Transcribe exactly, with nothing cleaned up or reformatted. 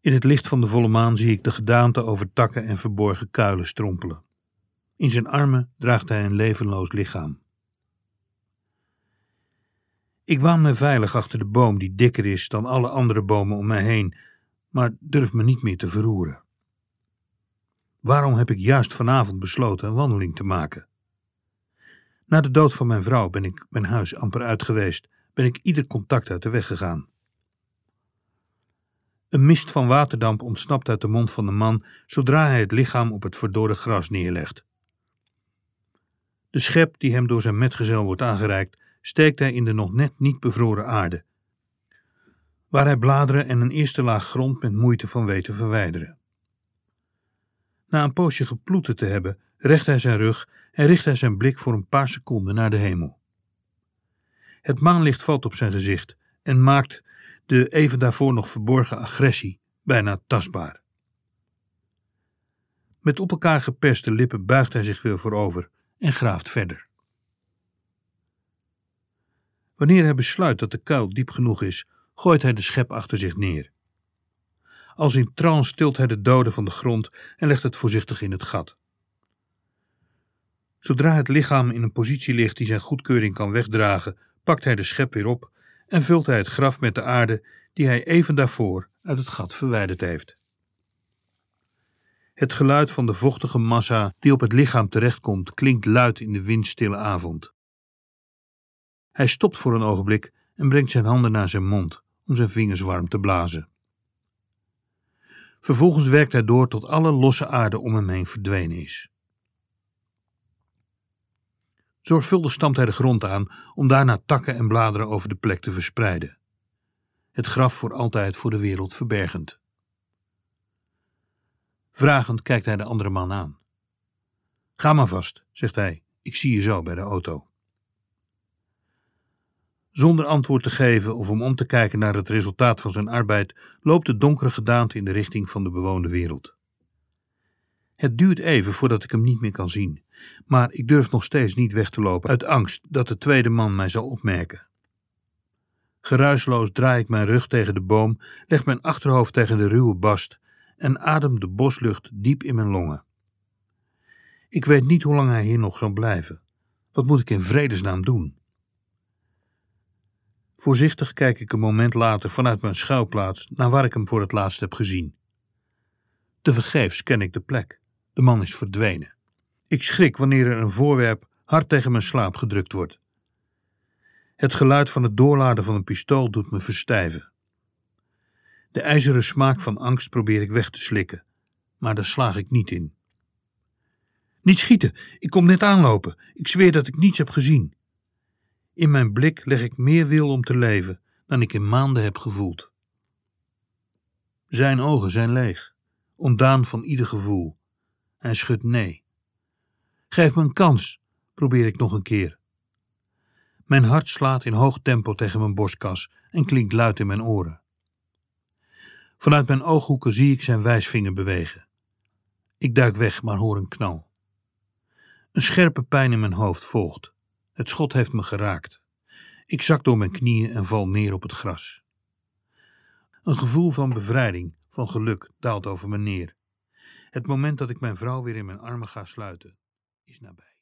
In het licht van de volle maan zie ik de gedaante over takken en verborgen kuilen strompelen. In zijn armen draagt hij een levenloos lichaam. Ik waan me veilig achter de boom die dikker is dan alle andere bomen om mij heen, maar durf me niet meer te verroeren. Waarom heb ik juist vanavond besloten een wandeling te maken? Na de dood van mijn vrouw ben ik mijn huis amper uit geweest, ben ik ieder contact uit de weg gegaan. Een mist van waterdamp ontsnapt uit de mond van de man zodra hij het lichaam op het verdorde gras neerlegt. De schep die hem door zijn metgezel wordt aangereikt, steekt hij in de nog net niet bevroren aarde, waar hij bladeren en een eerste laag grond met moeite van weet te verwijderen. Na een poosje geploeterd te hebben, recht hij zijn rug en richt hij zijn blik voor een paar seconden naar de hemel. Het maanlicht valt op zijn gezicht en maakt de even daarvoor nog verborgen agressie bijna tastbaar. Met op elkaar geperste lippen buigt hij zich weer voorover en graaft verder. Wanneer hij besluit dat de kuil diep genoeg is, gooit hij de schep achter zich neer. Als in trance tilt hij de dode van de grond en legt het voorzichtig in het gat. Zodra het lichaam in een positie ligt die zijn goedkeuring kan wegdragen, pakt hij de schep weer op en vult hij het graf met de aarde die hij even daarvoor uit het gat verwijderd heeft. Het geluid van de vochtige massa die op het lichaam terechtkomt klinkt luid in de windstille avond. Hij stopt voor een ogenblik en brengt zijn handen naar zijn mond om zijn vingers warm te blazen. Vervolgens werkt hij door tot alle losse aarde om hem heen verdwenen is. Zorgvuldig stampt hij de grond aan om daarna takken en bladeren over de plek te verspreiden. Het graf voor altijd voor de wereld verbergend. Vragend kijkt hij de andere man aan. Ga maar vast, zegt hij, ik zie je zo bij de auto. Zonder antwoord te geven of om om te kijken naar het resultaat van zijn arbeid, loopt de donkere gedaante in de richting van de bewoonde wereld. Het duurt even voordat ik hem niet meer kan zien, maar ik durf nog steeds niet weg te lopen uit angst dat de tweede man mij zal opmerken. Geruisloos draai ik mijn rug tegen de boom, leg mijn achterhoofd tegen de ruwe bast en adem de boslucht diep in mijn longen. Ik weet niet hoe lang hij hier nog zal blijven. Wat moet ik in vredesnaam doen? Voorzichtig kijk ik een moment later vanuit mijn schuilplaats naar waar ik hem voor het laatst heb gezien. Tevergeefs ken ik de plek. De man is verdwenen. Ik schrik wanneer er een voorwerp hard tegen mijn slaap gedrukt wordt. Het geluid van het doorladen van een pistool doet me verstijven. De ijzeren smaak van angst probeer ik weg te slikken, maar daar slaag ik niet in. Niet schieten, ik kom net aanlopen. Ik zweer dat ik niets heb gezien. In mijn blik leg ik meer wil om te leven dan ik in maanden heb gevoeld. Zijn ogen zijn leeg, ontdaan van ieder gevoel. Hij schudt nee. Geef me een kans, probeer ik nog een keer. Mijn hart slaat in hoog tempo tegen mijn borstkas en klinkt luid in mijn oren. Vanuit mijn ooghoeken zie ik zijn wijsvinger bewegen. Ik duik weg, maar hoor een knal. Een scherpe pijn in mijn hoofd volgt. Het schot heeft me geraakt. Ik zak door mijn knieën en val neer op het gras. Een gevoel van bevrijding, van geluk, daalt over me neer. Het moment dat ik mijn vrouw weer in mijn armen ga sluiten, is nabij.